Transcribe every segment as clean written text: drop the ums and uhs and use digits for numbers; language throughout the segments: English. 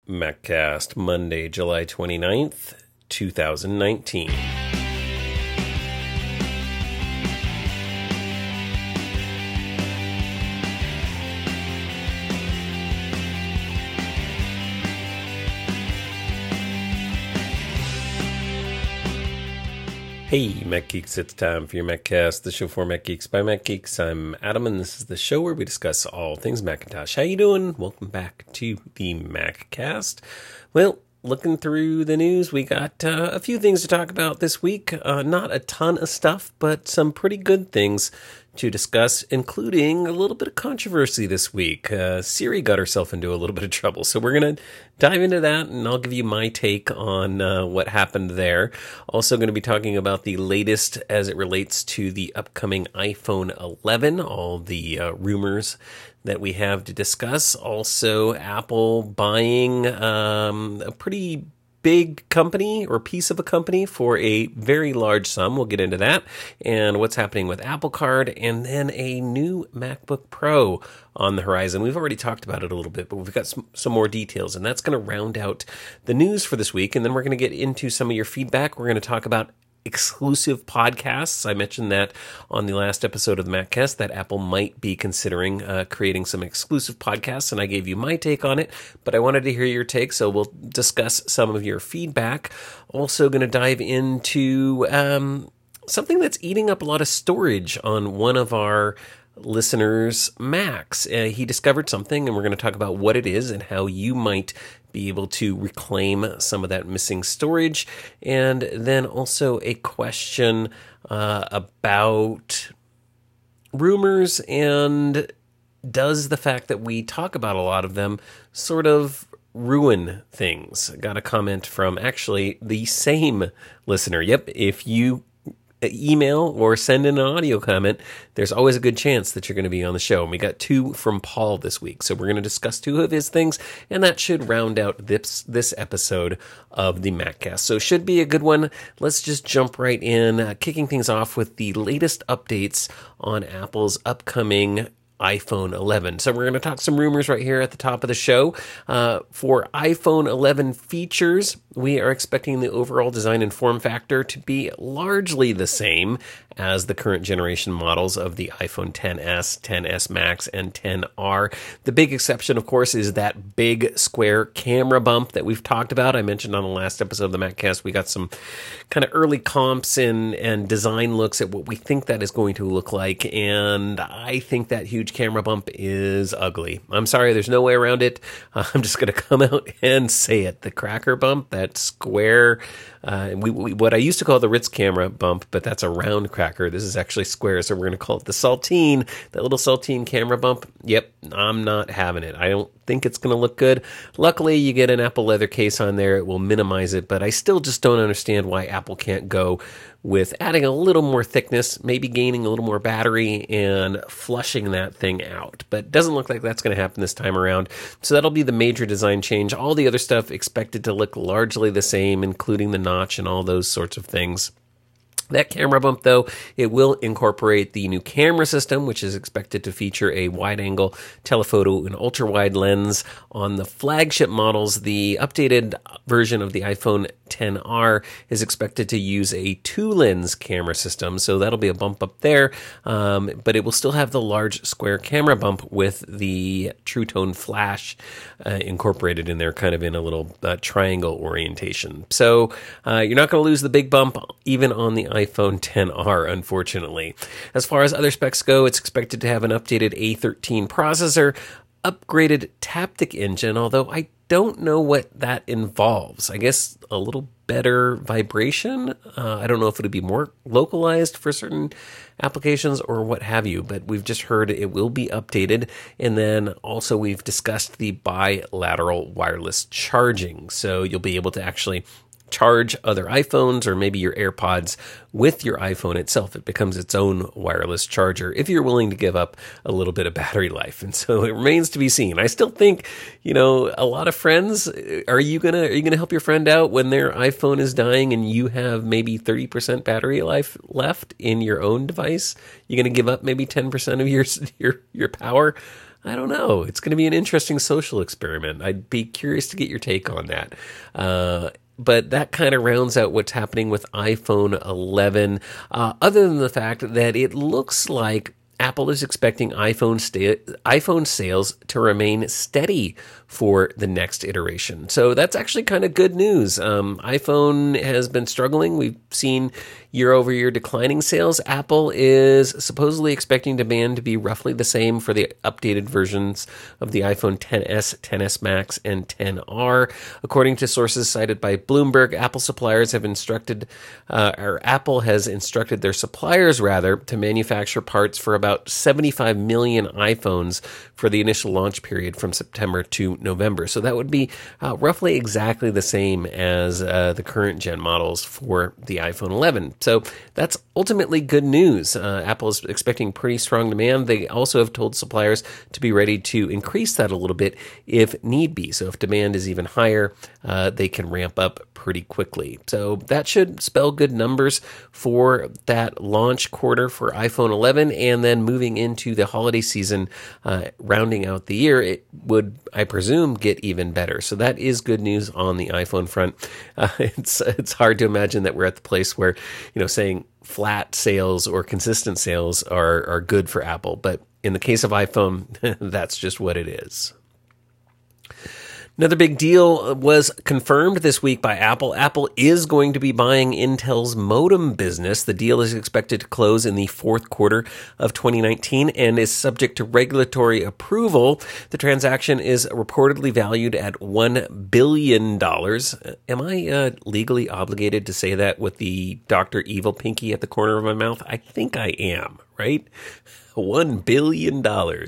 MacCast, Monday, July 29th, 2019. Hey, Mac Geeks, it's time for your MacCast, the show for Mac Geeks by Mac Geeks. I'm Adam, and this is the show where we discuss all things Macintosh. How you doing? Welcome back to the MacCast. Well, looking through the news, we got a few things to talk about this week. Not a ton of stuff, but some pretty good things to discuss, including a little bit of controversy this week. Siri got herself into a little bit of trouble, so we're going to dive into that, and I'll give you my take on what happened there. Also going to be talking about the latest as it relates to the upcoming iPhone 11, all the rumors that we have to discuss. Also, Apple buying a pretty big company or piece of a company for a very large sum. We'll get into that and what's happening with Apple Card, and then a new MacBook Pro on the horizon. We've already talked about it a little bit, but we've got some more details, and that's going to round out the news for this week. And then we're going to get into some of your feedback. We're going to talk about exclusive podcasts. I mentioned that on the last episode of the MacCast that Apple might be considering creating some exclusive podcasts, and I gave you my take on it, but I wanted to hear your take, so we'll discuss some of your feedback. Also going to dive into something that's eating up a lot of storage on one of our listeners' Macs. He discovered something, and we're going to talk about what it is and how you might be able to reclaim some of that missing storage. And then also a question about rumors, and does the fact that we talk about a lot of them sort of ruin things? Got a comment from actually the same listener. Yep, if you email or send in an audio comment, there's always a good chance that you're going to be on the show. And we got two from Paul this week, so we're going to discuss two of his things, and that should round out this episode of the MacCast. So it should be a good one. Let's just jump right in, kicking things off with the latest updates on Apple's upcoming iPhone 11. So we're going to talk some rumors right here at the top of the show. For iPhone 11 features, we are expecting the overall design and form factor to be largely the same as the current generation models of the iPhone XS, XS Max, and XR. The big exception, of course, is that big square camera bump that we've talked about. I mentioned on the last episode of the MacCast, we got some kind of early comps and design looks at what we think that is going to look like, and I think that huge camera bump is ugly. I'm sorry, there's no way around it. I'm just going to come out and say it. The cracker bump, that square, what I used to call the Ritz camera bump, but that's a round cracker. This is actually square, so we're going to call it the saltine, that little saltine camera bump. Yep, I'm not having it. I don't think it's going to look good. Luckily, you get an Apple leather case on there. It will minimize it, but I still just don't understand why Apple can't go with adding a little more thickness, maybe gaining a little more battery, and flushing that thing out. But it doesn't look like that's going to happen this time around. So that'll be the major design change. All the other stuff expected to look largely the same, including the notch and all those sorts of things. That camera bump, though, it will incorporate the new camera system, which is expected to feature a wide-angle telephoto and ultra-wide lens. On the flagship models, the updated version of the iPhone XR is expected to use a two-lens camera system, so that'll be a bump up there, but it will still have the large square camera bump with the True Tone flash incorporated in there, kind of in a little triangle orientation. So you're not going to lose the big bump even on the iPhone XR, unfortunately. As far as other specs go, it's expected to have an updated A13 processor, upgraded Taptic engine, although I don't know what that involves. I guess a little better vibration. I don't know if it'll be more localized for certain applications or what have you, but we've just heard it will be updated. And then also we've discussed the bilateral wireless charging. So you'll be able to actually charge other iPhones or maybe your AirPods with your iPhone itself. It becomes its own wireless charger if you're willing to give up a little bit of battery life. And so it remains to be seen. I still think, a lot of friends, are you gonna help your friend out when their iPhone is dying and you have maybe 30% battery life left in your own device? You're gonna give up maybe 10% of your power? I don't know. It's going to be an interesting social experiment. I'd be curious to get your take on that. But that kind of rounds out what's happening with iPhone 11, other than the fact that it looks like Apple is expecting iPhone sales to remain steady for the next iteration. So that's actually kind of good news. iPhone has been struggling. We've seen year-over-year declining sales. Apple is supposedly expecting demand to be roughly the same for the updated versions of the iPhone XS, XS Max, and XR. According to sources cited by Bloomberg, Apple has instructed their suppliers to manufacture parts for about 75 million iPhones for the initial launch period from September to November. So that would be roughly exactly the same as the current gen models for the iPhone 11. So that's ultimately good news. Apple is expecting pretty strong demand. They also have told suppliers to be ready to increase that a little bit if need be. So if demand is even higher, they can ramp up pretty quickly. So that should spell good numbers for that launch quarter for iPhone 11, and then moving into the holiday season, rounding out the year, it would, I presume, get even better. So that is good news on the iPhone front. It's hard to imagine that we're at the place where, saying flat sales or consistent sales are good for Apple. But in the case of iPhone, that's just what it is. Another big deal was confirmed this week by Apple. Apple is going to be buying Intel's modem business. The deal is expected to close in the fourth quarter of 2019 and is subject to regulatory approval. The transaction is reportedly valued at $1 billion. Am I legally obligated to say that with the Dr. Evil pinky at the corner of my mouth? I think I am, right? $1 billion.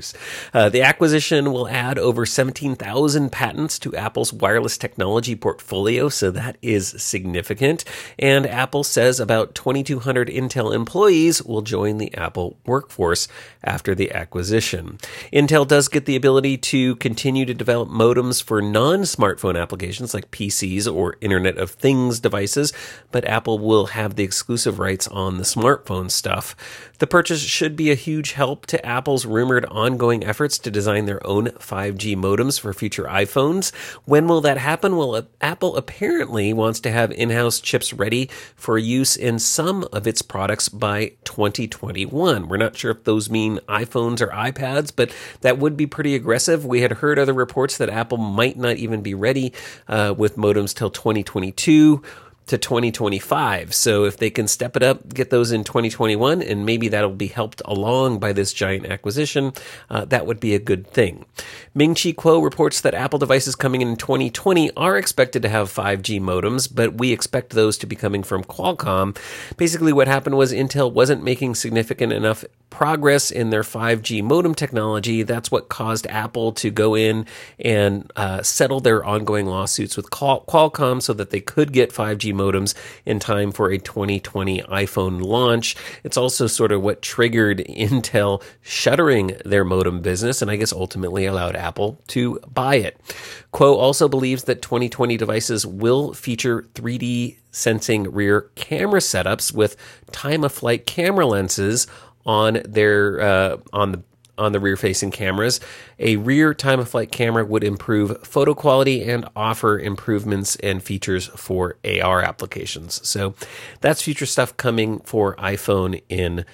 The acquisition will add over 17,000 patents to Apple's wireless technology portfolio, so that is significant. And Apple says about 2,200 Intel employees will join the Apple workforce after the acquisition. Intel does get the ability to continue to develop modems for non-smartphone applications like PCs or Internet of Things devices, but Apple will have the exclusive rights on the smartphone stuff. The purchase should be a huge help to Apple's rumored ongoing efforts to design their own 5G modems for future iPhones. When will that happen? Well, Apple apparently wants to have in-house chips ready for use in some of its products by 2021. We're not sure if those mean iPhones or iPads, but that would be pretty aggressive. We had heard other reports that Apple might not even be ready with modems till 2022. To 2025. So if they can step it up, get those in 2021, and maybe that'll be helped along by this giant acquisition, that would be a good thing. Ming-Chi Kuo reports that Apple devices coming in 2020 are expected to have 5G modems, but we expect those to be coming from Qualcomm. Basically what happened was Intel wasn't making significant enough progress in their 5G modem technology. That's what caused Apple to go in and settle their ongoing lawsuits with Qualcomm so that they could get 5G modems in time for a 2020 iPhone launch. It's also sort of what triggered Intel shuttering their modem business, and I guess ultimately allowed Apple to buy it. Kuo also believes that 2020 devices will feature 3D sensing rear camera setups with time-of-flight camera lenses on their on the rear-facing cameras. A rear time-of-flight camera would improve photo quality and offer improvements and features for AR applications. So that's future stuff coming for iPhone in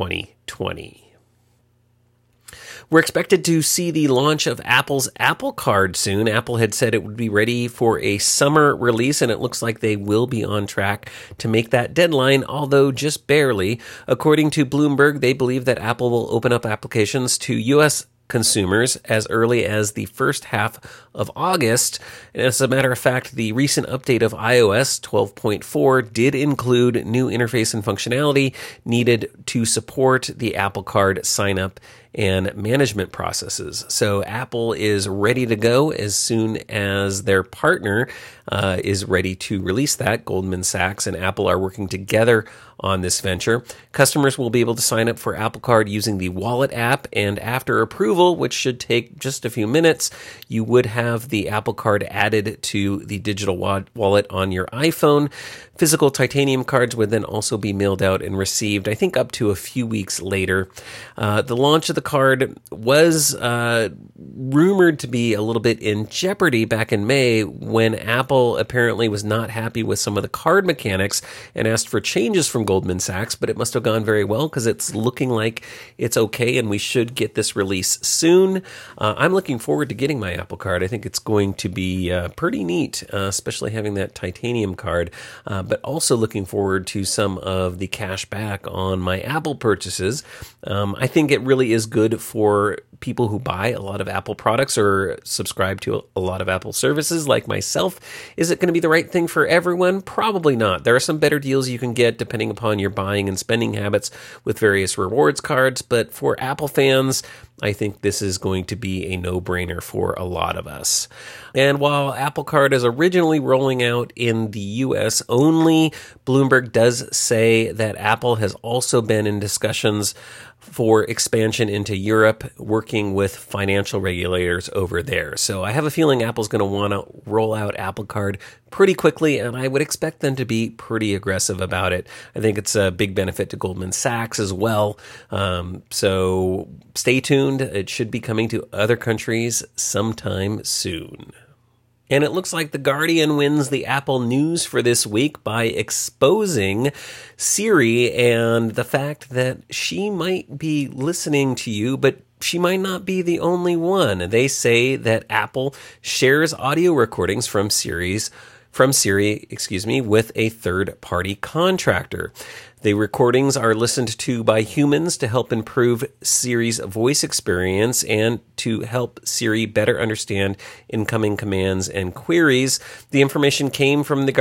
2020. We're expected to see the launch of Apple's Apple Card soon. Apple had said it would be ready for a summer release, and it looks like they will be on track to make that deadline, although just barely. According to Bloomberg, they believe that Apple will open up applications to U.S. consumers as early as the first half of August. And as a matter of fact, the recent update of iOS 12.4 did include new interface and functionality needed to support the Apple Card sign-up and management processes. So Apple is ready to go as soon as their partner is ready to release that. Goldman Sachs and Apple are working together on this venture. Customers will be able to sign up for Apple Card using the Wallet app, and after approval, which should take just a few minutes, you would have the Apple Card added to the digital wallet on your iPhone. Physical titanium cards would then also be mailed out and received, I think, up to a few weeks later. The launch of the Card was rumored to be a little bit in jeopardy back in May when Apple apparently was not happy with some of the card mechanics and asked for changes from Goldman Sachs, but it must have gone very well because it's looking like it's okay and we should get this release soon. I'm looking forward to getting my Apple Card. I think it's going to be pretty neat, especially having that titanium card, but also looking forward to some of the cash back on my Apple purchases. I think it really is good for people who buy a lot of Apple products or subscribe to a lot of Apple services like myself. Is it going to be the right thing for everyone? Probably not. There are some better deals you can get depending upon your buying and spending habits with various rewards cards, but for Apple fans, I think this is going to be a no-brainer for a lot of us. And while Apple Card is originally rolling out in the US only, Bloomberg does say that Apple has also been in discussions for expansion into Europe, working with financial regulators over there. So I have a feeling Apple's going to want to roll out Apple Card pretty quickly, and I would expect them to be pretty aggressive about it. I think it's a big benefit to Goldman Sachs as well. So stay tuned. It should be coming to other countries sometime soon. And it looks like The Guardian wins the Apple News for this week by exposing Siri and the fact that she might be listening to you, but she might not be the only one. They say that Apple shares audio recordings from Siri, with a third-party contractor. The recordings are listened to by humans to help improve Siri's voice experience and to help Siri better understand incoming commands and queries. The information came to the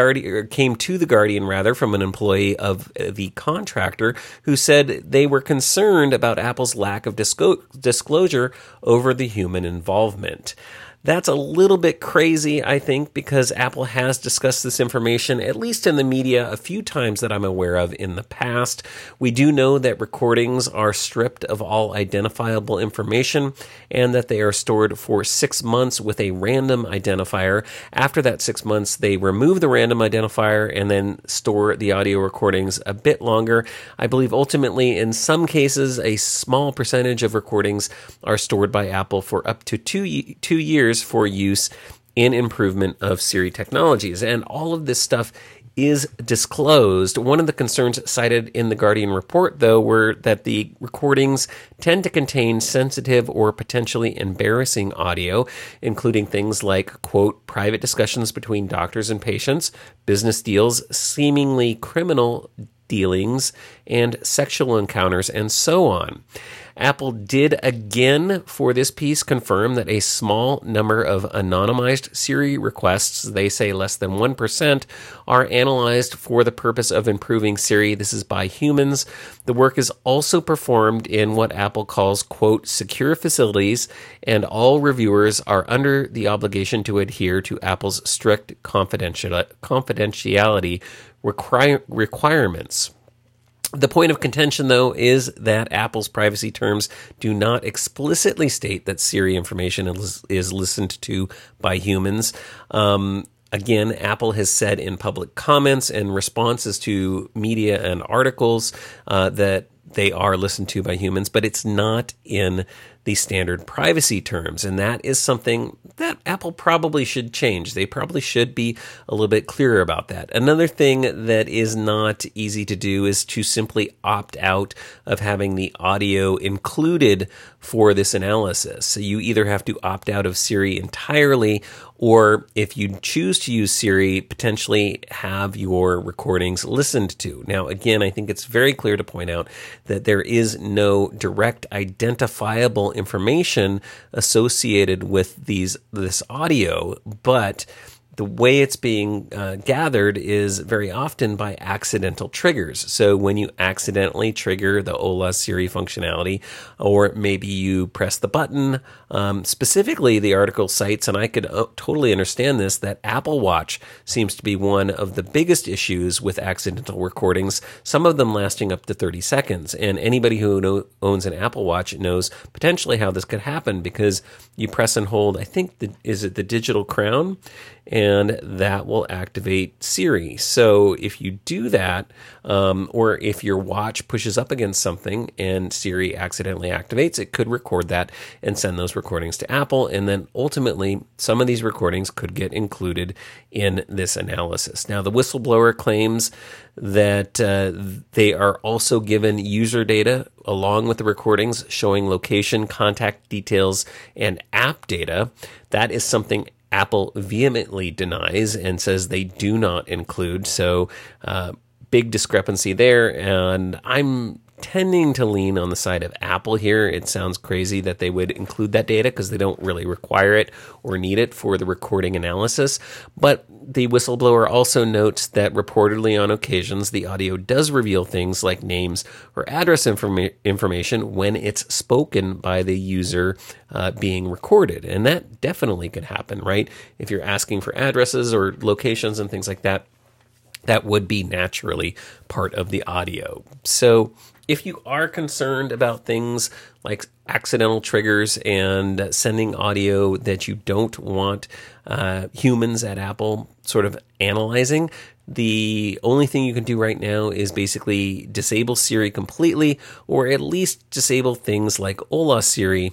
Guardian from an employee of the contractor who said they were concerned about Apple's lack of disclosure over the human involvement. That's a little bit crazy, I think, because Apple has discussed this information, at least in the media, a few times that I'm aware of in the past. We do know that recordings are stripped of all identifiable information and that they are stored for 6 months with a random identifier. After that 6 months, they remove the random identifier and then store the audio recordings a bit longer. I believe ultimately, in some cases, a small percentage of recordings are stored by Apple for up to 2 years for use in improvement of Siri technologies. And all of this stuff is disclosed. One of the concerns cited in the Guardian report, though, were that the recordings tend to contain sensitive or potentially embarrassing audio, including things like, quote, private discussions between doctors and patients, business deals, seemingly criminal dealings, and sexual encounters, and so on. Apple did again for this piece confirm that a small number of anonymized Siri requests, they say less than 1%, are analyzed for the purpose of improving Siri. This is by humans. The work is also performed in what Apple calls, quote, secure facilities, and all reviewers are under the obligation to adhere to Apple's strict confidentiality requirements. The point of contention, though, is that Apple's privacy terms do not explicitly state that Siri information is listened to by humans. Again, Apple has said in public comments and responses to media and articles that they are listened to by humans, but it's not in the standard privacy terms. And that is something that Apple probably should change. They probably should be a little bit clearer about that. Another thing that is not easy to do is to simply opt out of having the audio included for this analysis. So you either have to opt out of Siri entirely, or if you choose to use Siri, potentially have your recordings listened to. Now, again, I think it's very clear to point out that there is no direct identifiable information associated with this audio, but the way it's being gathered is very often by accidental triggers. So when you accidentally trigger the Hola Siri functionality, or maybe you press the button, specifically the article cites, and I could totally understand this, that Apple Watch seems to be one of the biggest issues with accidental recordings, some of them lasting up to 30 seconds. And anybody who owns an Apple Watch knows potentially how this could happen, because you press and hold, I think, is it the digital crown? And and that will activate Siri. So if you do that, or if your watch pushes up against something and Siri accidentally activates, it could record that and send those recordings to Apple. And then ultimately, some of these recordings could get included in this analysis. Now, the whistleblower claims that they are also given user data along with the recordings showing location, contact details, and app data. That is something Apple vehemently denies and says they do not include. So, big discrepancy there. And I'm tending to lean on the side of Apple here. It sounds crazy that they would include that data because they don't really require it or need it for the recording analysis. But the whistleblower also notes that reportedly on occasions, the audio does reveal things like names or address information when it's spoken by the user being recorded. And that definitely could happen, right? If you're asking for addresses or locations and things like that, that would be naturally part of the audio. So if you are concerned about things like accidental triggers and sending audio that you don't want humans at Apple sort of analyzing, the only thing you can do right now is basically disable Siri completely, or at least disable things like Hola Siri,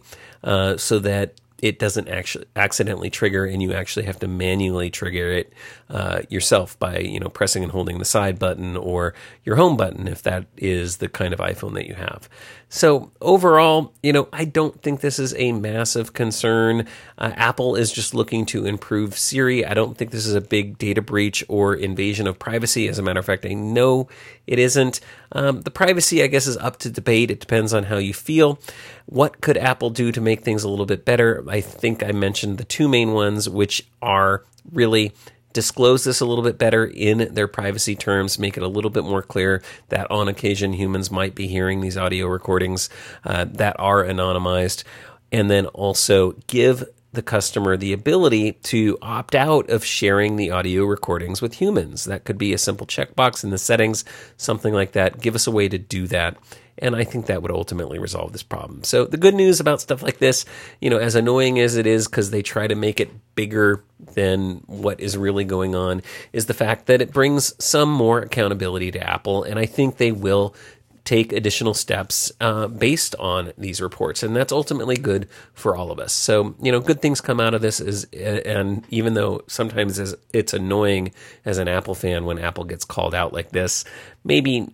so that it doesn't actually accidentally trigger, and you actually have to manually trigger it yourself by pressing and holding the side button or your home button if that is the kind of iPhone that you have. So overall, I don't think this is a massive concern. Apple is just looking to improve Siri. I don't think this is a big data breach or invasion of privacy. As a matter of fact, I know it isn't. The privacy, I guess, is up to debate. It depends on how you feel. What could Apple do to make things a little bit better? I think I mentioned the two main ones, which are really disclose this a little bit better in their privacy terms, make it a little bit more clear that on occasion humans might be hearing these audio recordings that are anonymized, and then also give the customer the ability to opt out of sharing the audio recordings with humans. That could be a simple checkbox in the settings, something like that. Give us a way to do that. And I think that would ultimately resolve this problem. So the good news about stuff like this, as annoying as it is because they try to make it bigger than what is really going on, is the fact that it brings some more accountability to Apple. And I think they will take additional steps based on these reports. And that's ultimately good for all of us. So, good things come out of this. And even though sometimes it's annoying as an Apple fan when Apple gets called out like this, maybe,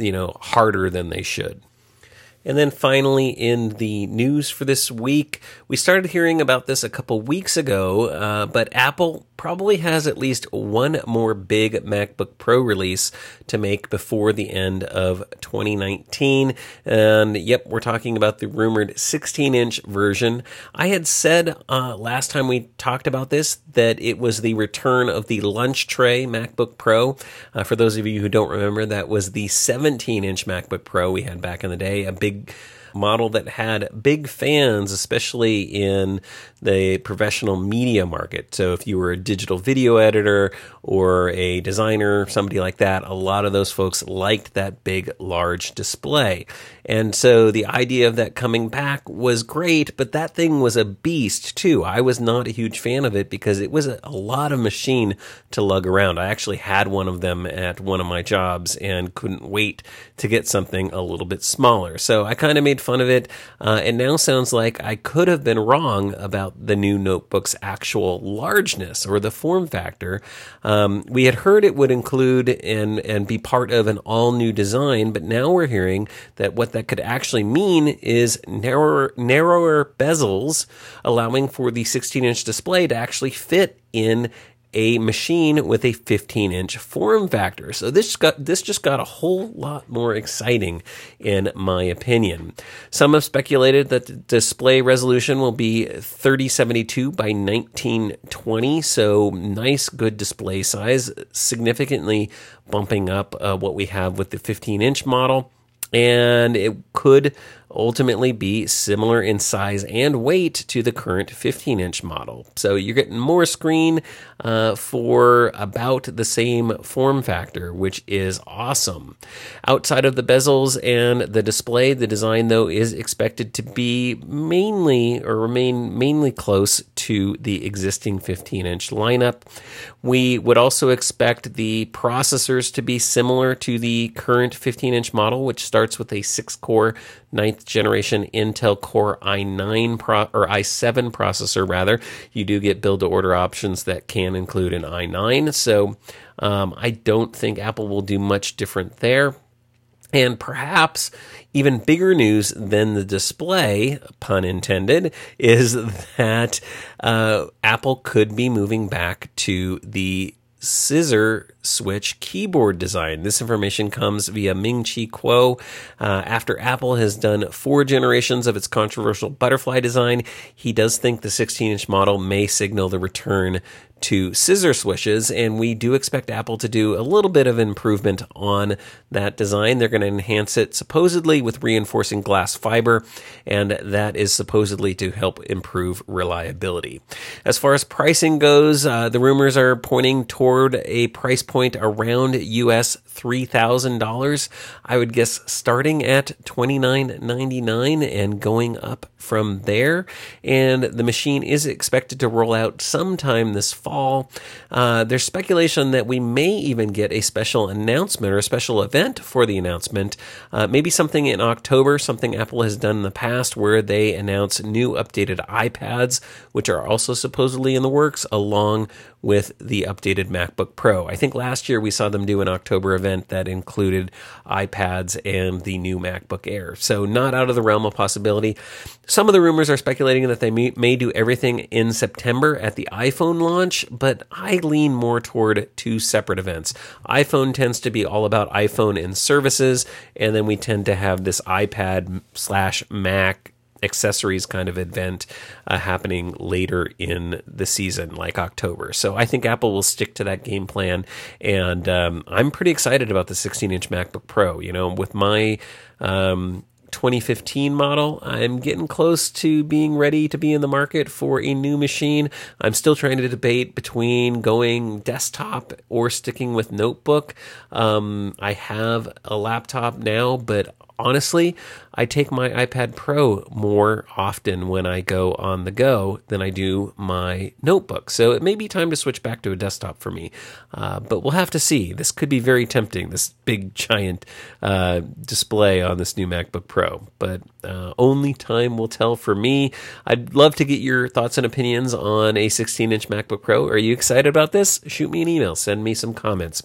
harder than they should. And then finally, in the news for this week, we started hearing about this a couple weeks ago, but Apple probably has at least one more big MacBook Pro release to make before the end of 2019. And yep, we're talking about the rumored 16-inch version. I had said last time we talked about this that it was the return of the lunch tray MacBook Pro. For those of you who don't remember, that was the 17-inch MacBook Pro we had back in the day, a big model that had big fans, especially in the professional media market. So if you were a digital video editor or a designer, somebody like that, a lot of those folks liked that big, large display. And so the idea of that coming back was great, but that thing was a beast too. I was not a huge fan of it because it was a lot of machine to lug around. I actually had one of them at one of my jobs and couldn't wait to get something a little bit smaller. So I kind of made fun of it. It now sounds like I could have been wrong about the new notebook's actual largeness or the form factor. We had heard it would include and be part of an all-new design, but now we're hearing that what that could actually mean is narrower bezels, allowing for the 16-inch display to actually fit in a machine with a 15-inch form factor. So this just got a whole lot more exciting, in my opinion. Some have speculated that the display resolution will be 3072 by 1920, so nice, good display size, significantly bumping up what we have with the 15-inch model. And it could ultimately be similar in size and weight to the current 15-inch model. So you're getting more screen for about the same form factor, which is awesome. Outside of the bezels and the display, the design, though, is expected to be remain mainly close to the existing 15-inch lineup. We would also expect the processors to be similar to the current 15-inch model, which starts with a 6-core 9th generation Intel Core i7 processor, rather. You do get build-to-order options that can include an i9, so I don't think Apple will do much different there. And perhaps even bigger news than the display, pun intended, is that Apple could be moving back to the scissor switch keyboard design. This information comes via Ming-Chi Kuo. After Apple has done 4 generations of its controversial butterfly design, he does think the 16-inch model may signal the return to scissor switches, and we do expect Apple to do a little bit of improvement on that design. They're going to enhance it supposedly with reinforcing glass fiber, and that is supposedly to help improve reliability. As far as pricing goes, the rumors are pointing toward a price point around US $3,000. I would guess starting at $29.99 and going up from there. And the machine is expected to roll out sometime this fall. There's speculation that we may even get a special announcement or a special event for the announcement. Maybe something in October, something Apple has done in the past where they announce new updated iPads, which are also supposedly in the works, along with the updated MacBook Pro. I think last year we saw them do an October event that included iPads and the new MacBook Air. So not out of the realm of possibility. Some of the rumors are speculating that they may do everything in September at the iPhone launch, but I lean more toward 2 separate events. iPhone tends to be all about iPhone and services, and then we tend to have this iPad/Mac accessories kind of event happening later in the season, like October. So I think Apple will stick to that game plan, and I'm pretty excited about the 16-inch MacBook Pro. You know, with my 2015 model, I'm getting close to being ready to be in the market for a new machine. I'm still trying to debate between going desktop or sticking with notebook. I have a laptop now, but honestly, I take my iPad Pro more often when I go on the go than I do my notebook. So it may be time to switch back to a desktop for me. But we'll have to see. This could be very tempting, this big, giant display on this new MacBook Pro. But only time will tell for me. I'd love to get your thoughts and opinions on a 16-inch MacBook Pro. Are you excited about this? Shoot me an email. Send me some comments.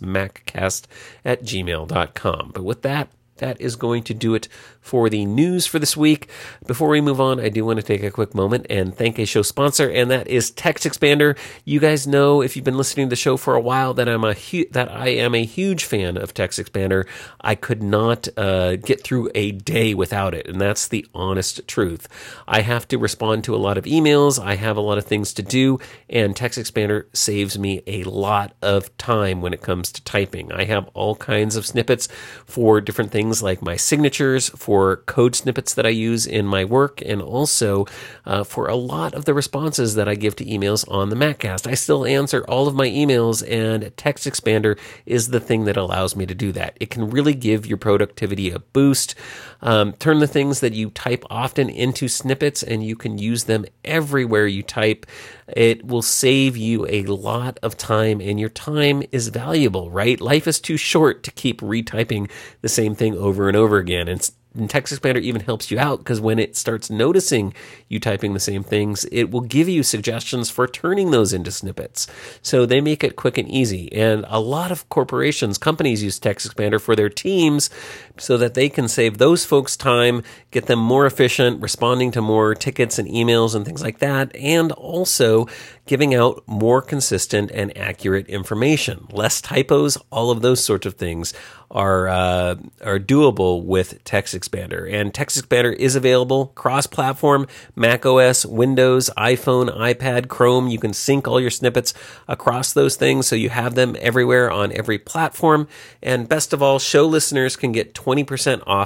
maccast@gmail.com. But with that is going to do it for the news for this week. Before we move on, I do want to take a quick moment and thank a show sponsor, and that is TextExpander. You guys know, if you've been listening to the show for a while, that I am a huge fan of TextExpander. I could not get through a day without it, and that's the honest truth. I have to respond to a lot of emails. I have a lot of things to do, and TextExpander saves me a lot of time when it comes to typing. I have all kinds of snippets for different things like my signatures, for code snippets that I use in my work, and also for a lot of the responses that I give to emails on the Maccast. I still answer all of my emails, and TextExpander is the thing that allows me to do that. It can really give your productivity a boost. Turn the things that you type often into snippets, and you can use them everywhere you type. It will save you a lot of time, and your time is valuable, right? Life is too short to keep retyping the same thing over and over again. And TextExpander even helps you out, because when it starts noticing you typing the same things, it will give you suggestions for turning those into snippets. So they make it quick and easy. And a lot of companies use TextExpander for their teams so that they can save those folks time, get them more efficient, responding to more tickets and emails and things like that, and also giving out more consistent and accurate information. Less typos, all of those sorts of things are doable with TextExpander. And TextExpander is available cross-platform, Mac OS, Windows, iPhone, iPad, Chrome. You can sync all your snippets across those things, so you have them everywhere on every platform. And best of all, show listeners can get 20% off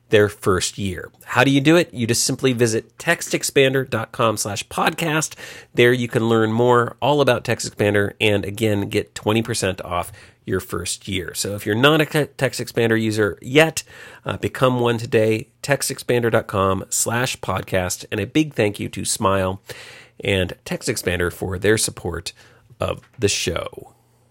their first year. How do you do it? You just simply visit textexpander.com/podcast. There you can learn more all about TextExpander and again, get 20% off your first year. So if you're not a TextExpander user yet, become one today. textexpander.com/podcast. And a big thank you to Smile and TextExpander for their support of the show.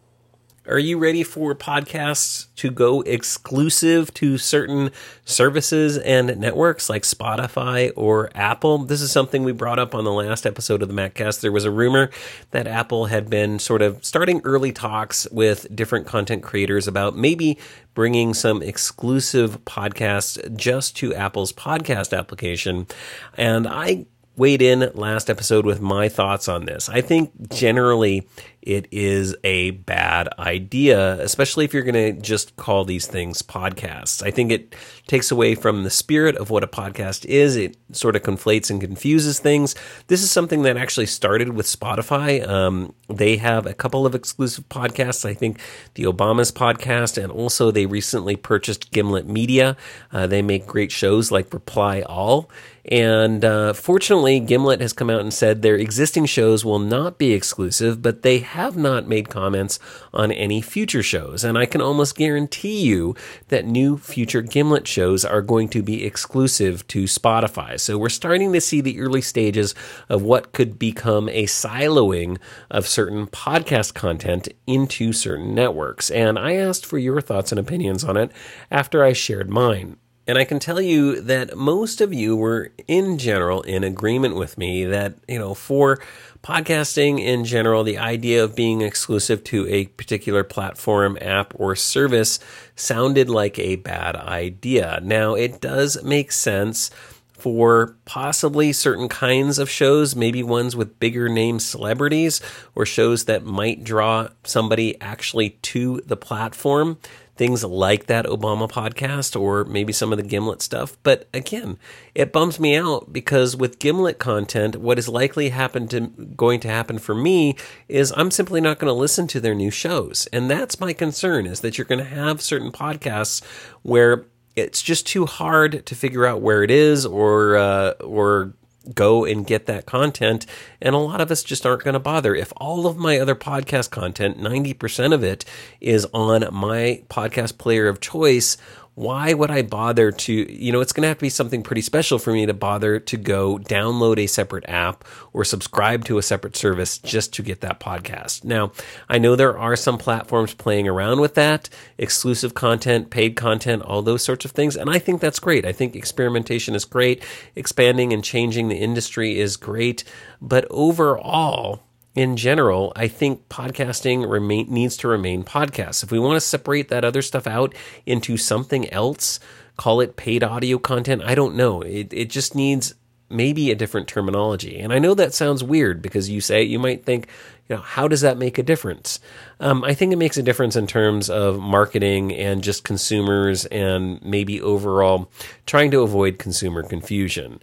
Are you ready for podcasts to go exclusive to certain services and networks like Spotify or Apple? This is something we brought up on the last episode of the Maccast. There was a rumor that Apple had been sort of starting early talks with different content creators about maybe bringing some exclusive podcasts just to Apple's podcast application. And I weighed in last episode with my thoughts on this. I think generally it is a bad idea, especially if you're going to just call these things podcasts. I think it takes away from the spirit of what a podcast is. It sort of conflates and confuses things. This is something that actually started with Spotify. They have a couple of exclusive podcasts. I think the Obama's podcast, and also they recently purchased Gimlet Media. They make great shows like Reply All. And fortunately, Gimlet has come out and said their existing shows will not be exclusive, but they have not made comments on any future shows. And I can almost guarantee you that new future Gimlet shows are going to be exclusive to Spotify. So we're starting to see the early stages of what could become a siloing of certain podcast content into certain networks. And I asked for your thoughts and opinions on it after I shared mine. And I can tell you that most of you were, in general, in agreement with me that, for podcasting in general, the idea of being exclusive to a particular platform, app, or service sounded like a bad idea. Now, it does make sense for possibly certain kinds of shows, maybe ones with bigger name celebrities or shows that might draw somebody actually to the platform. Things like that Obama podcast or maybe some of the Gimlet stuff. But again, it bums me out because with Gimlet content, what is likely going to happen for me is I'm simply not going to listen to their new shows. And that's my concern, is that you're going to have certain podcasts where it's just too hard to figure out where it is or go and get that content, and a lot of us just aren't going to bother. If all of my other podcast content, 90% of it, is on my podcast player of choice, why would I bother to, it's going to have to be something pretty special for me to bother to go download a separate app or subscribe to a separate service just to get that podcast. Now, I know there are some platforms playing around with that, exclusive content, paid content, all those sorts of things, and I think that's great. I think experimentation is great. Expanding and changing the industry is great, but overall, in general, I think podcasting needs to remain podcasts. If we want to separate that other stuff out into something else, call it paid audio content, I don't know. It just needs maybe a different terminology. And I know that sounds weird because you might think, how does that make a difference? I think it makes a difference in terms of marketing and just consumers and maybe overall trying to avoid consumer confusion.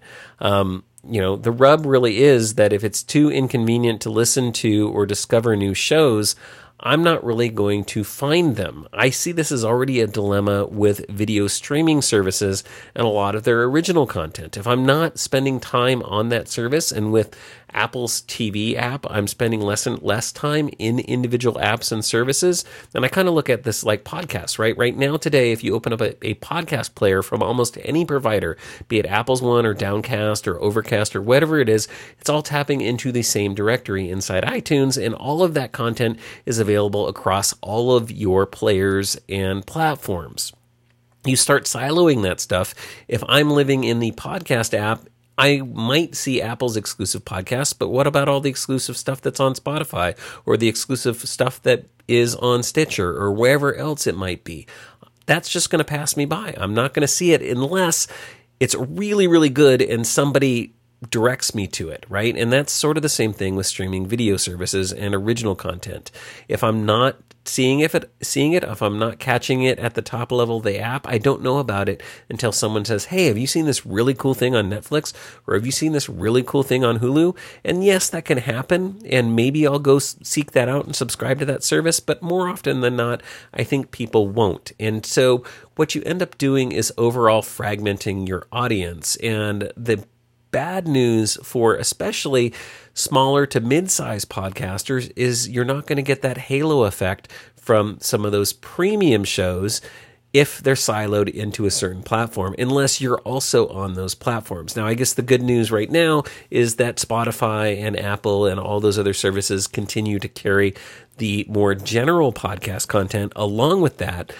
The rub really is that if it's too inconvenient to listen to or discover new shows, I'm not really going to find them. I see this as already a dilemma with video streaming services and a lot of their original content. If I'm not spending time on that service, and with Apple's TV app, I'm spending less and less time in individual apps and services, and I kind of look at this like podcasts, right? Right now, today, if you open up a podcast player from almost any provider, be it Apple's one or Downcast or Overcast or whatever it is, it's all tapping into the same directory inside iTunes, and all of that content is available across all of your players and platforms. You start siloing that stuff. If I'm living in the podcast app, I might see Apple's exclusive podcasts, but what about all the exclusive stuff that's on Spotify or the exclusive stuff that is on Stitcher or wherever else it might be? That's just going to pass me by. I'm not going to see it unless it's really, really good and somebody directs me to it, right? And that's sort of the same thing with streaming video services and original content. If I'm not seeing it, if I'm not catching it at the top level of the app, I don't know about it until someone says, hey, have you seen this really cool thing on Netflix? Or have you seen this really cool thing on Hulu? And yes, that can happen. And maybe I'll go seek that out and subscribe to that service. But more often than not, I think people won't. And so what you end up doing is overall fragmenting your audience. And the bad news for especially smaller to mid-size podcasters is you're not going to get that halo effect from some of those premium shows if they're siloed into a certain platform, unless you're also on those platforms. Now, I guess the good news right now is that Spotify and Apple and all those other services continue to carry the more general podcast content along with that.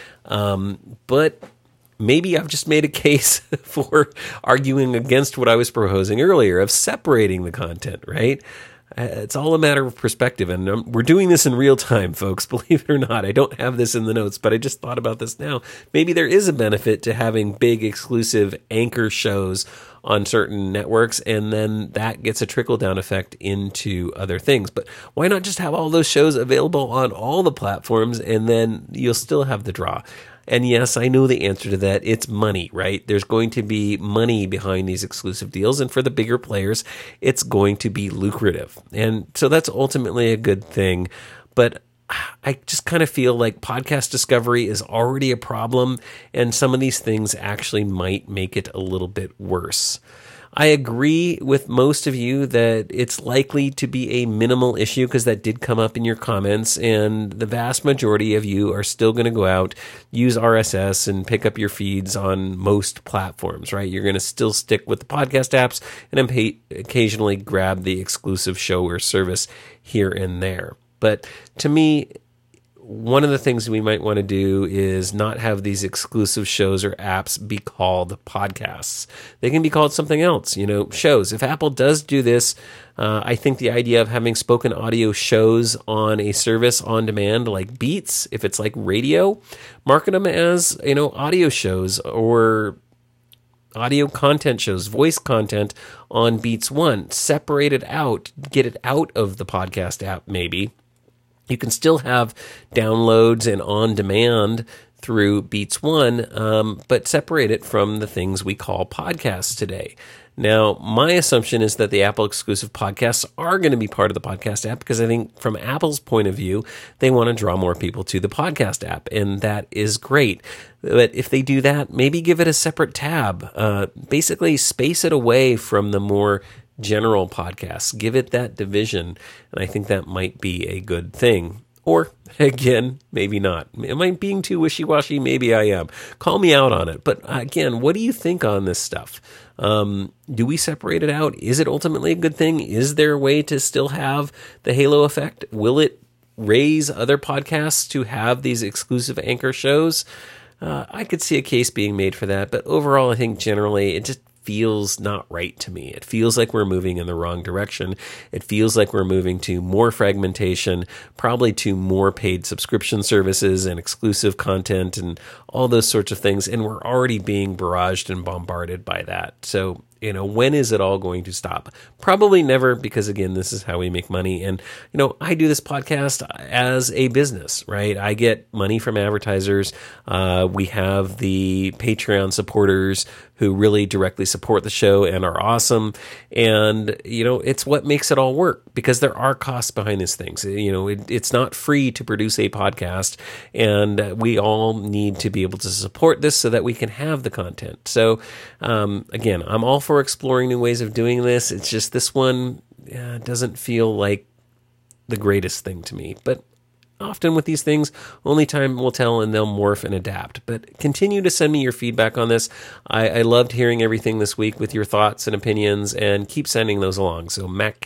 But maybe I've just made a case for arguing against what I was proposing earlier of separating the content, right? It's all a matter of perspective, and we're doing this in real time, folks. Believe it or not, I don't have this in the notes, but I just thought about this now. Maybe there is a benefit to having big exclusive anchor shows on certain networks, and then that gets a trickle-down effect into other things. But why not just have all those shows available on all the platforms, and then you'll still have the draw? And yes, I know the answer to that. It's money, right? There's going to be money behind these exclusive deals. And for the bigger players, it's going to be lucrative. And so that's ultimately a good thing. But I just kind of feel like podcast discovery is already a problem. And some of these things actually might make it a little bit worse. I agree with most of you that it's likely to be a minimal issue because that did come up in your comments, and the vast majority of you are still going to go out, use RSS, and pick up your feeds on most platforms, right? You're going to still stick with the podcast apps and occasionally grab the exclusive show or service here and there. But to me, one of the things we might want to do is not have these exclusive shows or apps be called podcasts. They can be called something else, shows. If Apple does do this, I think the idea of having spoken audio shows on a service on demand like Beats, if it's like radio, market them as, audio shows or audio content shows, voice content on Beats One. Separate it out, get it out of the podcast app maybe. You can still have downloads and on demand through Beats One, but separate it from the things we call podcasts today. Now, my assumption is that the Apple exclusive podcasts are going to be part of the podcast app because I think from Apple's point of view, they want to draw more people to the podcast app, and that is great. But if they do that, maybe give it a separate tab. Basically, space it away from the more general podcasts. Give it that division, and I think that might be a good thing. Or, again, maybe not. Am I being too wishy-washy? Maybe I am. Call me out on it. But again, what do you think on this stuff? Do we separate it out? Is it ultimately a good thing? Is there a way to still have the halo effect? Will it raise other podcasts to have these exclusive anchor shows? I could see a case being made for that. But overall, I think generally it just feels not right to me. It feels like we're moving in the wrong direction. It feels like we're moving to more fragmentation, probably to more paid subscription services and exclusive content and all those sorts of things. And we're already being barraged and bombarded by that. So, when is it all going to stop? Probably never, because again, this is how we make money. And, I do this podcast as a business, right? I get money from advertisers. We have the Patreon supporters who really directly support the show and are awesome. And, it's what makes it all work because there are costs behind these things. It's not free to produce a podcast, and we all need to be able to support this so that we can have the content. So, again, I'm all for exploring new ways of doing this. It's just this one doesn't feel like the greatest thing to me. But often with these things, only time will tell, and they'll morph and adapt. But continue to send me your feedback on this. I loved hearing everything this week with your thoughts and opinions, and keep sending those along. So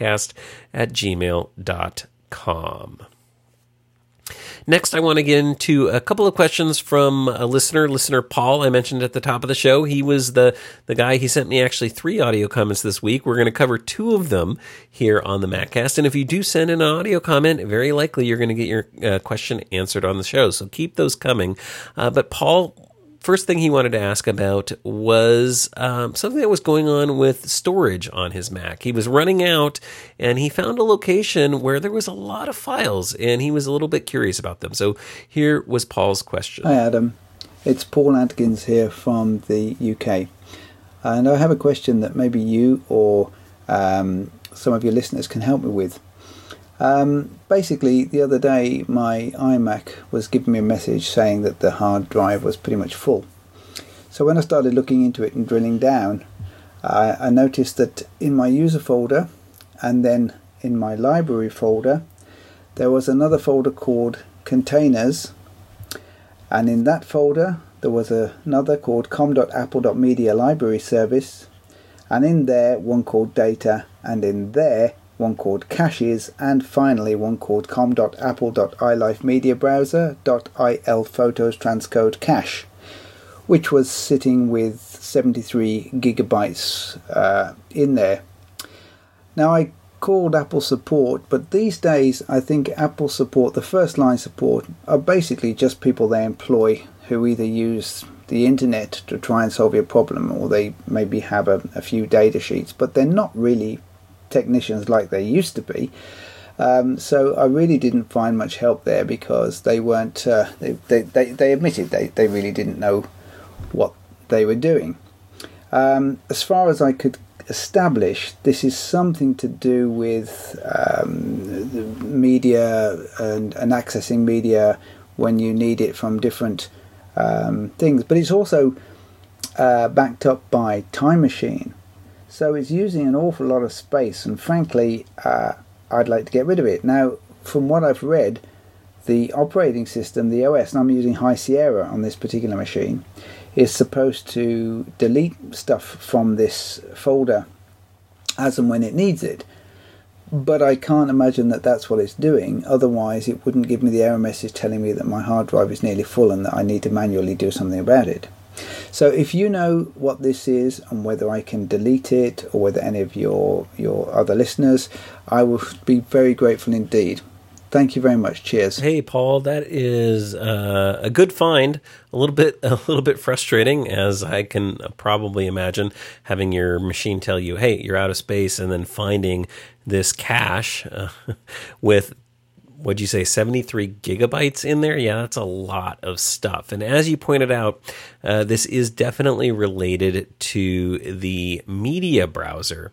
maccast@gmail.com. Next, I want to get into a couple of questions from a listener Paul. I mentioned at the top of the show. He was the guy. He sent me actually 3 audio comments this week. We're going to cover 2 of them here on the Maccast. And if you do send in an audio comment, very likely you're going to get your question answered on the show. So keep those coming. But Paul first thing he wanted to ask about was something that was going on with storage on his Mac. He was running out, and he found a location where there was a lot of files, and he was a little bit curious about them. So here was Paul's question. Hi, Adam. It's Paul Atkins here from the UK. And I have a question that maybe you or some of your listeners can help me with. Basically, the other day, my iMac was giving me a message saying that the hard drive was pretty much full. So when I started looking into it and drilling down, I noticed that in my user folder and then in my library folder, there was another folder called containers, and in that folder there was another called com.apple.media library service, and in there one called data, and in there one called caches, and finally one called com.apple.ilifemediabrowser.il photos transcode cache, which was sitting with 73 gigabytes in there. Now I called Apple support, but these days I think Apple support, the first line support, are basically just people they employ who either use the internet to try and solve your problem, or they maybe have a few data sheets, but they're not really technicians like they used to be. So I really didn't find much help there, because they weren't they admitted they really didn't know what they were doing. As far as I could establish, this is something to do with media and accessing media when you need it from different things, but it's also backed up by Time Machine. So it's using an awful lot of space, and frankly, I'd like to get rid of it. Now, from what I've read, the operating system, the OS, and I'm using High Sierra on this particular machine, is supposed to delete stuff from this folder as and when it needs it. But I can't imagine that that's what it's doing. Otherwise, it wouldn't give me the error message telling me that my hard drive is nearly full and that I need to manually do something about it. So if you know what this is and whether I can delete it, or whether any of your other listeners, I will be very grateful indeed. Thank you very much. Cheers. Hey, Paul, that is a good find. A little bit frustrating, as I can probably imagine, having your machine tell you, "Hey, you're out of space," and then finding this cache with, what'd you say, 73 gigabytes in there? Yeah, that's a lot of stuff. And as you pointed out, this is definitely related to the media browser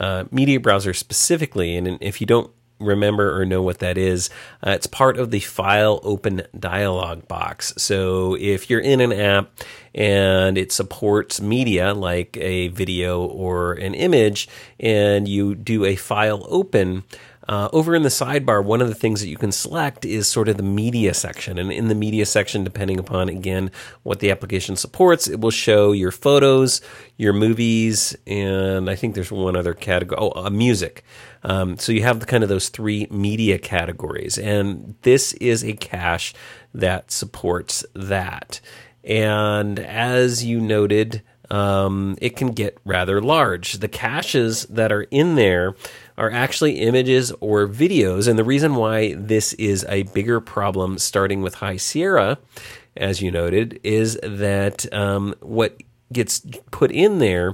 specifically. And if you don't remember or know what that is, it's part of the file open dialog box. So if you're in an app and it supports media like a video or an image, and you do a file open, over in the sidebar, one of the things that you can select is sort of the media section. And in the media section, depending upon, again, what the application supports, it will show your photos, your movies, and I think there's one other category, music. So you have kind of those three media categories. And this is a cache that supports that. And as you noted, it can get rather large. The caches that are in there are actually images or videos, and the reason why this is a bigger problem, starting with High Sierra, as you noted, is that what gets put in there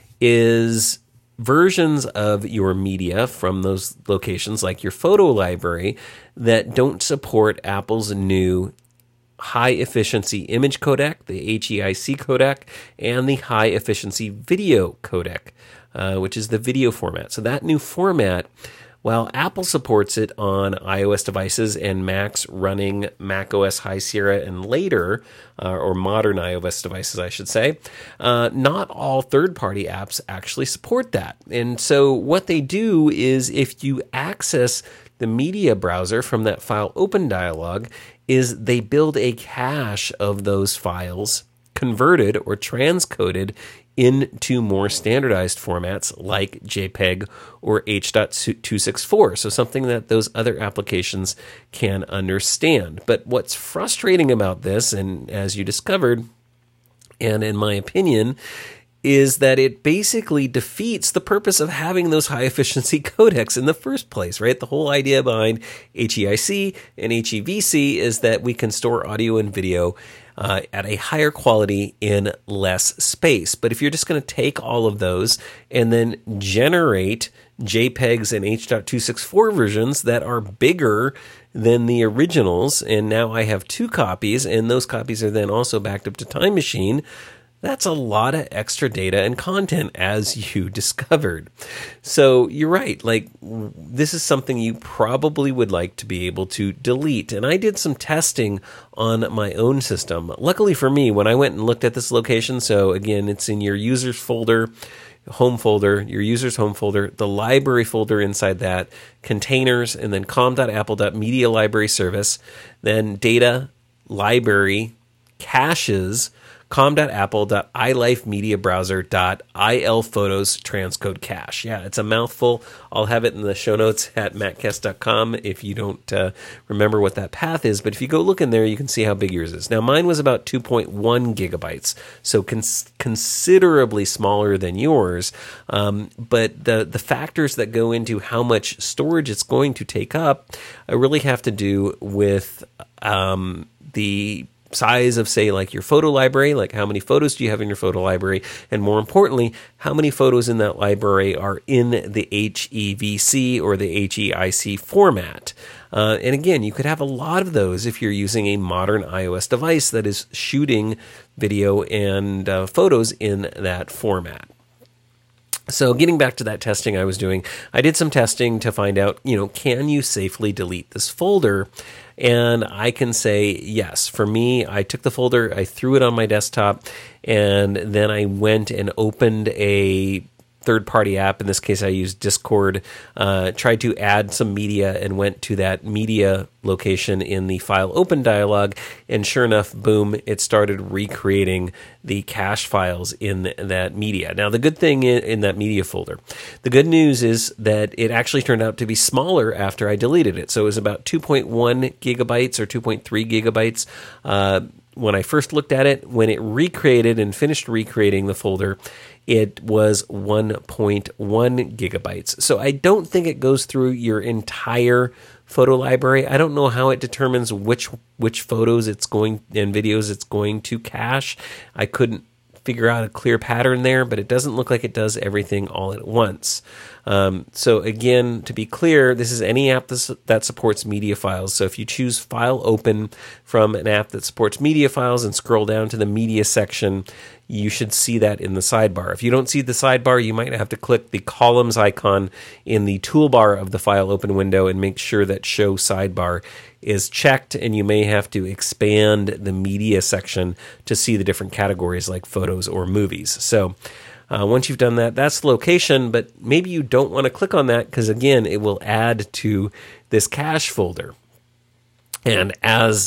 is versions of your media from those locations, like your photo library, that don't support Apple's new high-efficiency image codec, the HEIC codec, and the high-efficiency video codec, which is the video format. So that new format, while Apple supports it on iOS devices and Macs running macOS High Sierra and later, or modern iOS devices, I should say, not all third-party apps actually support that. And so what they do is, if you access the media browser from that file open dialog, is they build a cache of those files converted or transcoded into more standardized formats like JPEG or H.264, so something that those other applications can understand. But what's frustrating about this, and as you discovered, and in my opinion, is that it basically defeats the purpose of having those high-efficiency codecs in the first place, right? The whole idea behind HEIC and HEVC is that we can store audio and video at a higher quality in less space. But if you're just going to take all of those and then generate JPEGs and H.264 versions that are bigger than the originals, and now I have 2 copies, and those copies are then also backed up to Time Machine, that's a lot of extra data and content, as you discovered. So you're right, like, this is something you probably would like to be able to delete. And I did some testing on my own system. Luckily for me, when I went and looked at this location, so again, it's in your users folder, home folder, your user's home folder, the library folder inside that, containers, and then com.apple.media library service, then data, library, caches, com.apple.ilifemediabrowser.ilphotos transcode cache. Yeah, it's a mouthful. I'll have it in the show notes at mattcast.com if you don't remember what that path is. But if you go look in there, you can see how big yours is. Now, mine was about 2.1 gigabytes, so considerably smaller than yours. But the factors that go into how much storage it's going to take up really have to do with the size of, say, like your photo library, like how many photos do you have in your photo library, and more importantly, how many photos in that library are in the HEVC or the HEIC format. And again, you could have a lot of those if you're using a modern iOS device that is shooting video and photos in that format. So getting back to that testing I was doing, I did some testing to find out, can you safely delete this folder? And I can say yes. For me, I took the folder, I threw it on my desktop, and then I went and opened a third-party app. In this case, I used Discord, tried to add some media and went to that media location in the file open dialog, and sure enough, boom, it started recreating the cache files in that media. Now, the good thing in that media folder, the good news is that it actually turned out to be smaller after I deleted it. So it was about 2.1 gigabytes or 2.3 gigabytes when I first looked at it. When it recreated and finished recreating the folder, it was 1.1 gigabytes. So I don't think it goes through your entire photo library. I don't know how it determines which photos it's going and videos it's going to cache. I couldn't figure out a clear pattern there, but it doesn't look like it does everything all at once. So again, to be clear, this is any app that supports media files. So if you choose File Open from an app that supports media files and scroll down to the media section, you should see that in the sidebar. If you don't see the sidebar, you might have to click the columns icon in the toolbar of the File Open window and make sure that Show Sidebar is checked, and you may have to expand the media section to see the different categories like photos or movies. So once you've done that, that's the location, but maybe you don't want to click on that because, again, it will add to this cache folder. And as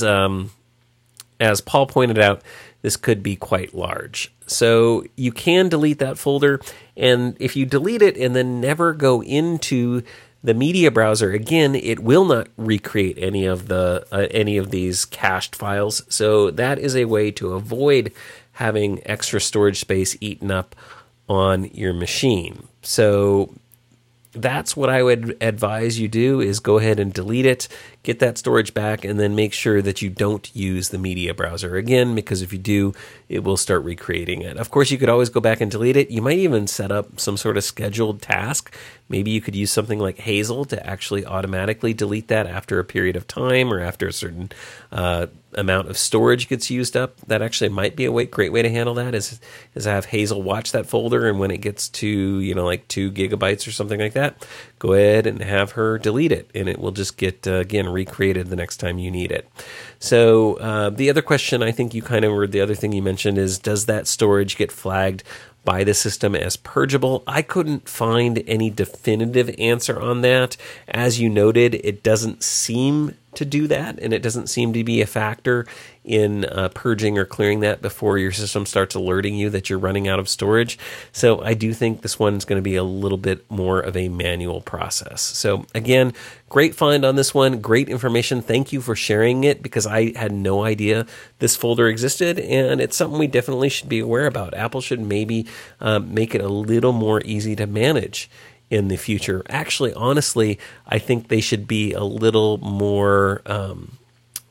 Paul pointed out, this could be quite large. So you can delete that folder, and if you delete it and then never go into the media browser, again, it will not recreate any of these cached files. So that is a way to avoid having extra storage space eaten up on your machine. So that's what I would advise you do, is go ahead and delete it, get that storage back, and then make sure that you don't use the media browser again, because if you do, it will start recreating it. Of course, you could always go back and delete it. You might even set up some sort of scheduled task. Maybe you could use something like Hazel to actually automatically delete that after a period of time or after a certain amount of storage gets used up. That actually might be a great way to handle that, is have Hazel watch that folder, and when it gets to like 2 gigabytes or something like that, go ahead and have her delete it, and it will just get again recreated the next time you need it. So the other question, I think the other thing you mentioned is, does that storage get flagged by the system as purgeable? I couldn't find any definitive answer on that. As you noted, it doesn't seem to do that, and it doesn't seem to be a factor in purging or clearing that before your system starts alerting you that you're running out of storage. So I do think this one's going to be a little bit more of a manual process. So again, great find on this one, great information. Thank you for sharing it, because I had no idea this folder existed, and it's something we definitely should be aware about. Apple should maybe make it a little more easy to manage in the future. Actually, honestly, I think they should be a little more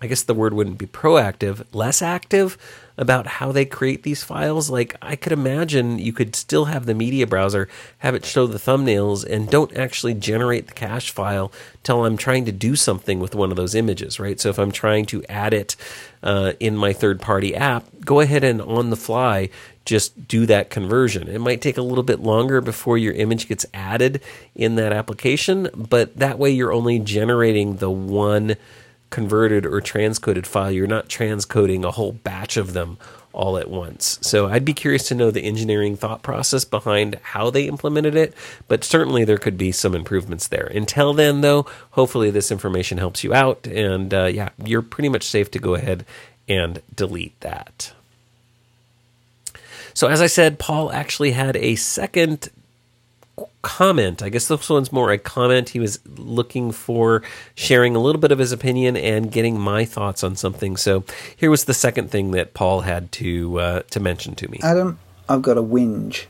I guess the word wouldn't be proactive, less active about how they create these files. Like, I could imagine you could still have the media browser, have it show the thumbnails, and don't actually generate the cache file till I'm trying to do something with one of those images, right? So if I'm trying to add it in my third-party app, go ahead and on the fly just do that conversion. It might take a little bit longer before your image gets added in that application, but that way you're only generating the one converted or transcoded file. You're not transcoding a whole batch of them all at once. So I'd be curious to know the engineering thought process behind how they implemented it, but certainly there could be some improvements there. Until then, though, hopefully this information helps you out, and you're pretty much safe to go ahead and delete that. So as I said, Paul actually had a second comment. I guess this one's more a comment. He was looking for sharing a little bit of his opinion and getting my thoughts on something. So here was the second thing that Paul had to mention to me. Adam, I've got a whinge.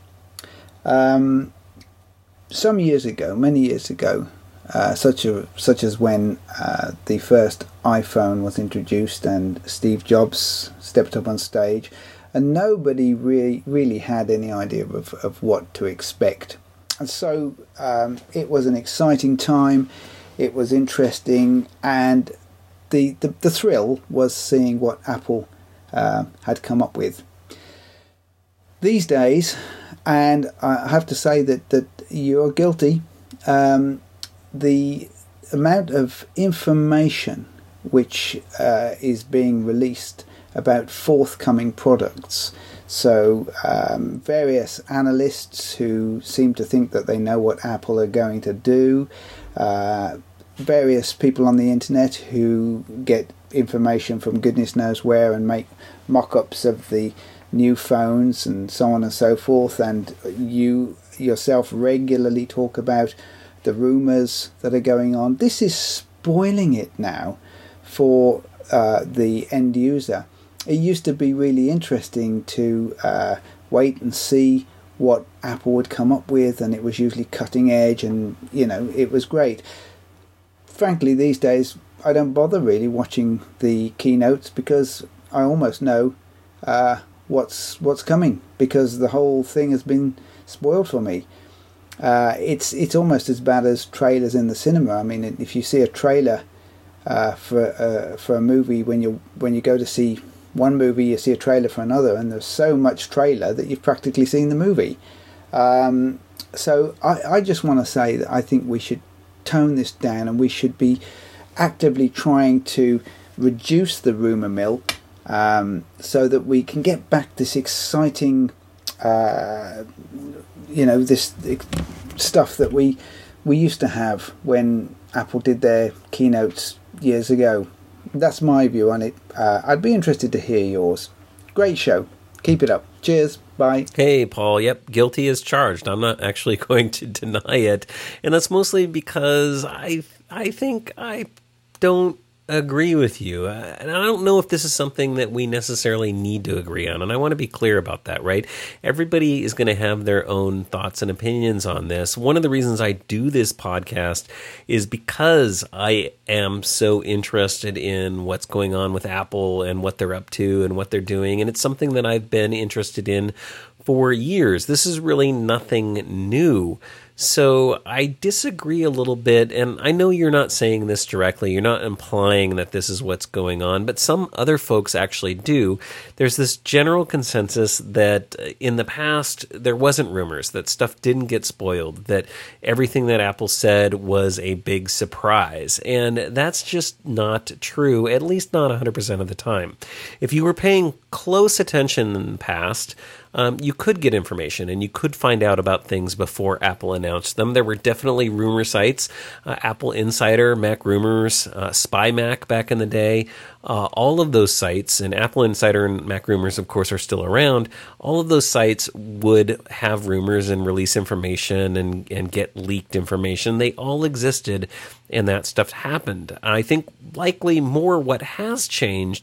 Some years ago, many years ago, such as when the first iPhone was introduced and Steve Jobs stepped up on stage, and nobody really had any idea of what to expect. And so it was an exciting time, it was interesting, and the thrill was seeing what Apple had come up with. These days, and I have to say that you're guilty, the amount of information which is being released about forthcoming products. So various analysts who seem to think that they know what Apple are going to do, various people on the internet who get information from goodness knows where and make mock-ups of the new phones and so on and so forth, and you yourself regularly talk about the rumours that are going on. This is spoiling it now for the end user. It used to be really interesting to wait and see what Apple would come up with, and it was usually cutting edge, and it was great. Frankly, these days I don't bother really watching the keynotes because I almost know what's coming, because the whole thing has been spoiled for me. It's almost as bad as trailers in the cinema. I mean, if you see a trailer for a movie, when you go to see one movie, you see a trailer for another, and there's so much trailer that you've practically seen the movie. So I just want to say that I think we should tone this down, and we should be actively trying to reduce the rumour mill, so that we can get back this exciting, this stuff that we used to have when Apple did their keynotes years ago. That's my view on it. I'd be interested to hear yours. Great show. Keep it up. Cheers. Bye. Hey, Paul. Yep, guilty as charged. I'm not actually going to deny it. And that's mostly because I think I don't agree with you. And I don't know if this is something that we necessarily need to agree on. And I want to be clear about that, right? Everybody is going to have their own thoughts and opinions on this. One of the reasons I do this podcast is because I am so interested in what's going on with Apple and what they're up to and what they're doing. And it's something that I've been interested in for years. This is really nothing new. So I disagree a little bit, and I know you're not saying this directly. You're not implying that this is what's going on, but some other folks actually do. There's this general consensus that in the past there wasn't rumors, that stuff didn't get spoiled, that everything that Apple said was a big surprise, and that's just not true, at least not 100% of the time. If you were paying close attention in the past, you could get information and you could find out about things before Apple announced them. There were definitely rumor sites, Apple Insider, Mac Rumors, Spy Mac back in the day. All of those sites, and Apple Insider and Mac Rumors, of course, are still around. All of those sites would have rumors and release information and get leaked information. They all existed, and that stuff happened. I think likely more what has changed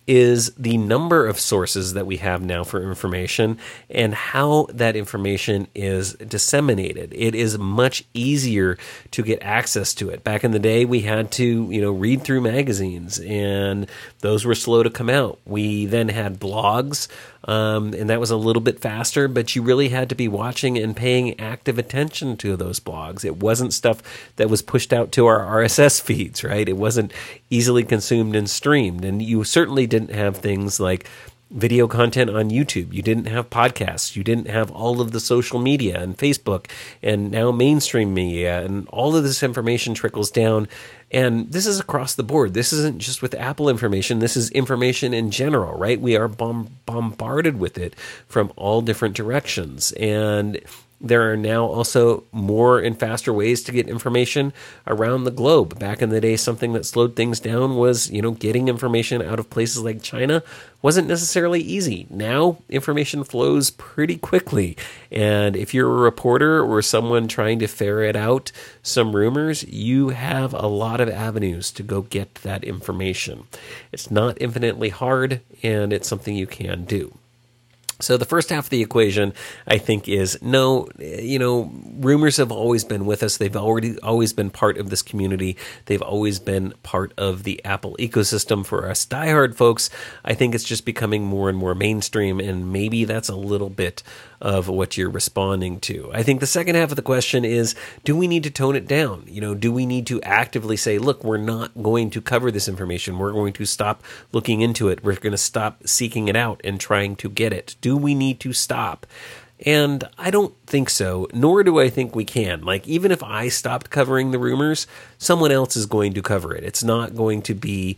is the number of sources that we have now for information and how that information is disseminated. It is much easier to get access to it. Back in the day, we had to, read through magazines, and those were slow to come out. We then had blogs, and that was a little bit faster, but you really had to be watching and paying active attention to those blogs. It wasn't stuff that was pushed out to our RSS feeds, right? It wasn't easily consumed and streamed, and you certainly didn't have things like video content on YouTube. You didn't have podcasts. You didn't have all of the social media and Facebook and now mainstream media, and all of this information trickles down. And this is across the board. This isn't just with Apple information. This is information in general, right? We are bombarded with it from all different directions. And there are now also more and faster ways to get information around the globe. Back in the day, something that slowed things down was, getting information out of places like China wasn't necessarily easy. Now, information flows pretty quickly. And if you're a reporter or someone trying to ferret out some rumors, you have a lot of avenues to go get that information. It's not infinitely hard, and it's something you can do. So the first half of the equation, I think, is no, rumors have always been with us. They've always been part of this community. They've always been part of the Apple ecosystem. For us diehard folks, I think it's just becoming more and more mainstream, and maybe that's a little bit of what you're responding to. I think the second half of the question is, do we need to tone it down? Do we need to actively say, look, we're not going to cover this information. We're going to stop looking into it. We're going to stop seeking it out and trying to get it. Do we need to stop? And I don't think so, nor do I think we can. Like, even if I stopped covering the rumors, someone else is going to cover it. It's not going to be,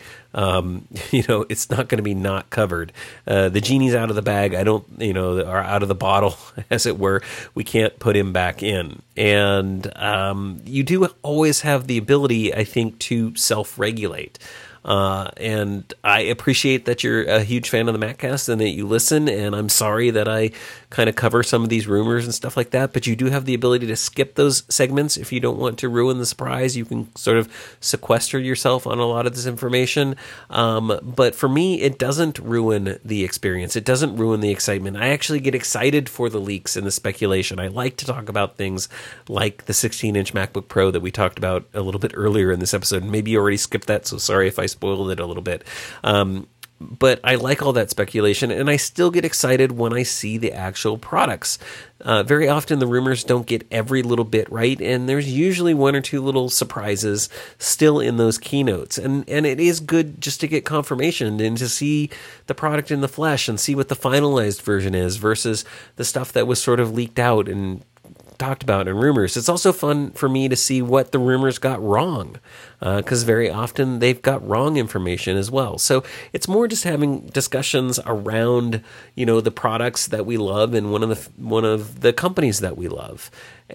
it's not going to be not covered. The genie's out of the bag. Or out of the bottle, as it were. We can't put him back in. And you do always have the ability, I think, to self-regulate. And I appreciate that you're a huge fan of the MacCast and that you listen, and I'm sorry that I kind of cover some of these rumors and stuff like that, but you do have the ability to skip those segments if you don't want to ruin the surprise. You can sort of sequester yourself on a lot of this information, but for me, it doesn't ruin the experience. It doesn't ruin the excitement. I actually get excited for the leaks and the speculation. I like to talk about things like the 16-inch MacBook Pro that we talked about a little bit earlier in this episode. Maybe you already skipped that, so sorry if I spoiled it a little bit. But I like all that speculation, and I still get excited when I see the actual products. Very often the rumors don't get every little bit right, and there's usually one or two little surprises still in those keynotes. And it is good just to get confirmation and to see the product in the flesh and see what the finalized version is versus the stuff that was sort of leaked out and talked about in rumors. It's also fun for me to see what the rumors got wrong, because very often they've got wrong information as well. So it's more just having discussions around, the products that we love and one of the companies that we love.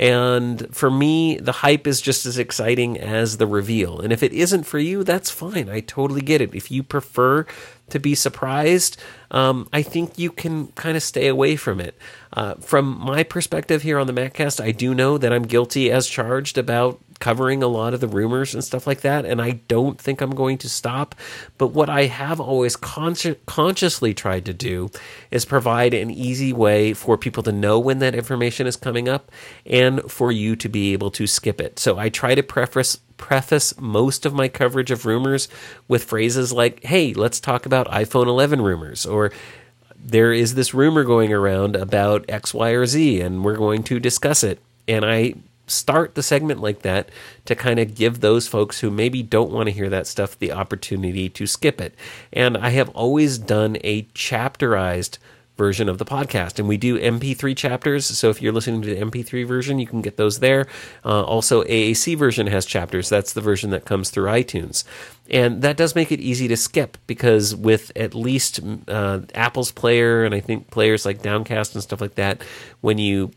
And for me, the hype is just as exciting as the reveal. And if it isn't for you, that's fine. I totally get it. If you prefer to be surprised, I think you can kind of stay away from it. From my perspective here on the MacCast, I do know that I'm guilty as charged about covering a lot of the rumors and stuff like that, and I don't think I'm going to stop. But what I have always consciously tried to do is provide an easy way for people to know when that information is coming up and for you to be able to skip it. So I try to preface most of my coverage of rumors with phrases like, hey, let's talk about iPhone 11 rumors, or there is this rumor going around about X, Y, or Z, and we're going to discuss it. And I start the segment like that to kind of give those folks who maybe don't want to hear that stuff the opportunity to skip it. And I have always done a chapterized version of the podcast, and we do MP3 chapters, so if you're listening to the MP3 version, you can get those there. Also, AAC version has chapters. That's the version that comes through iTunes, and that does make it easy to skip, because with at least Apple's player, and I think players like Downcast and stuff like that, when you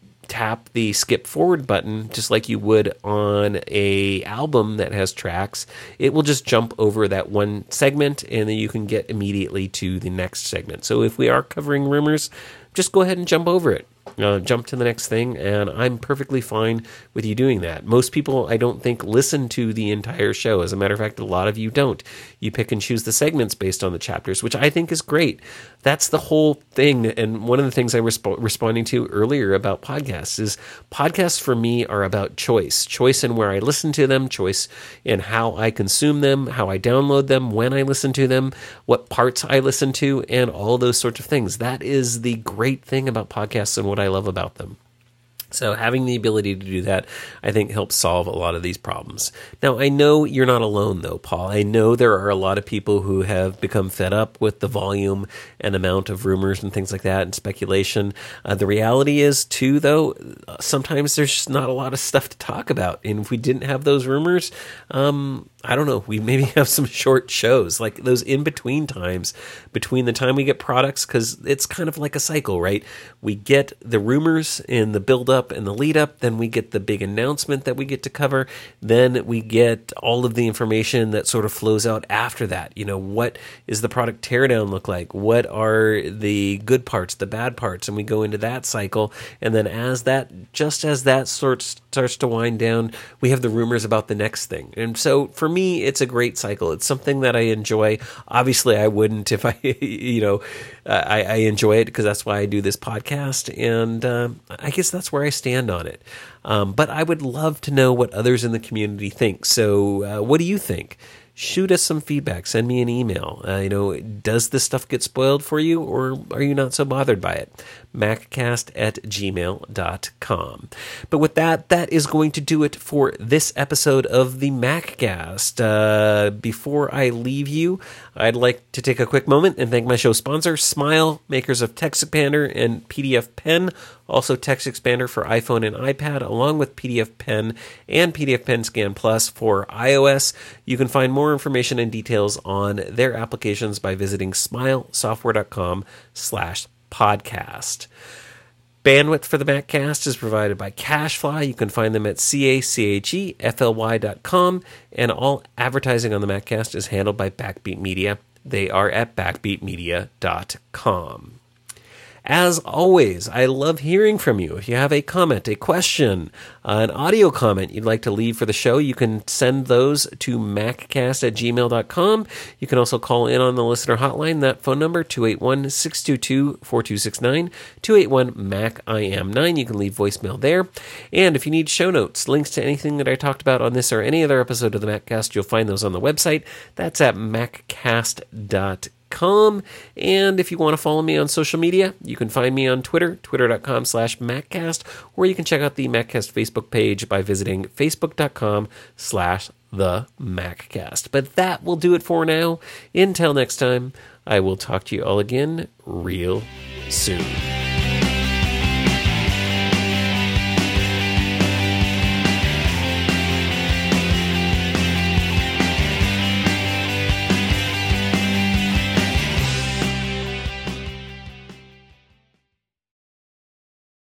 tap the skip forward button, just like you would on a album that has tracks, it will just jump over that one segment, and then you can get immediately to the next segment. So if we are covering rumors, just go ahead and jump over it. jump to the next thing, and I'm perfectly fine with you doing that. Most people, I don't think, listen to the entire show. As a matter of fact, a lot of you don't. You pick and choose the segments based on the chapters, which I think is great. That's the whole thing, and one of the things I was responding to earlier about podcasts is podcasts for me are about choice. Choice in where I listen to them, choice in how I consume them, how I download them, when I listen to them, what parts I listen to, and all those sorts of things. That is the great thing about podcasts and what I love about them. So having the ability to do that, I think, helps solve a lot of these problems. Now, I know you're not alone, though, Paul. I know there are a lot of people who have become fed up with the volume and amount of rumors and things like that and speculation. The reality is, too, though, sometimes there's just not a lot of stuff to talk about. And if we didn't have those rumors, I don't know, we maybe have some short shows, like those in-between times, between the time we get products, because it's kind of like a cycle, right? We get the rumors and the build-up and the lead-up, then we get the big announcement that we get to cover, then we get all of the information that sort of flows out after that. You know, what is the product teardown look like? What are the good parts, the bad parts? And we go into that cycle, and then just as that starts to wind down, we have the rumors about the next thing. And so for me, it's a great cycle. It's something that I enjoy. Obviously, I wouldn't if I, I enjoy it because that's why I do this podcast. And I guess that's where I stand on it. But I would love to know what others in the community think. So what do you think? Shoot us some feedback. Send me an email. Does this stuff get spoiled for you, or are you not so bothered by it? maccast@gmail.com. But with that is going to do it for this episode of the MacCast. Before I leave you, I'd like to take a quick moment and thank my show sponsor, Smile, makers of TextExpander and PDF Pen. Also TextExpander for iPhone and iPad, along with PDF Pen and PDF Pen Scan Plus for iOS. You can find more information and details on their applications by visiting smilesoftware.com/podcast. Bandwidth for the MacCast is provided by CacheFly. You can find them at CacheFly.com, and all advertising on the MacCast is handled by Backbeat Media. They are at backbeatmedia.com. As always, I love hearing from you. If you have a comment, a question, an audio comment you'd like to leave for the show, you can send those to maccast@gmail.com. You can also call in on the listener hotline. That phone number, 281-622-4269, 281-MAC-IM9. You can leave voicemail there. And if you need show notes, links to anything that I talked about on this or any other episode of the MacCast, you'll find those on the website. That's at maccast.com. And if you want to follow me on social media, you can find me on Twitter, twitter.com/MacCast, or you can check out the MacCast Facebook page by visiting facebook.com/TheMacCast. But that will do it for now. Until next time, I will talk to you all again real soon.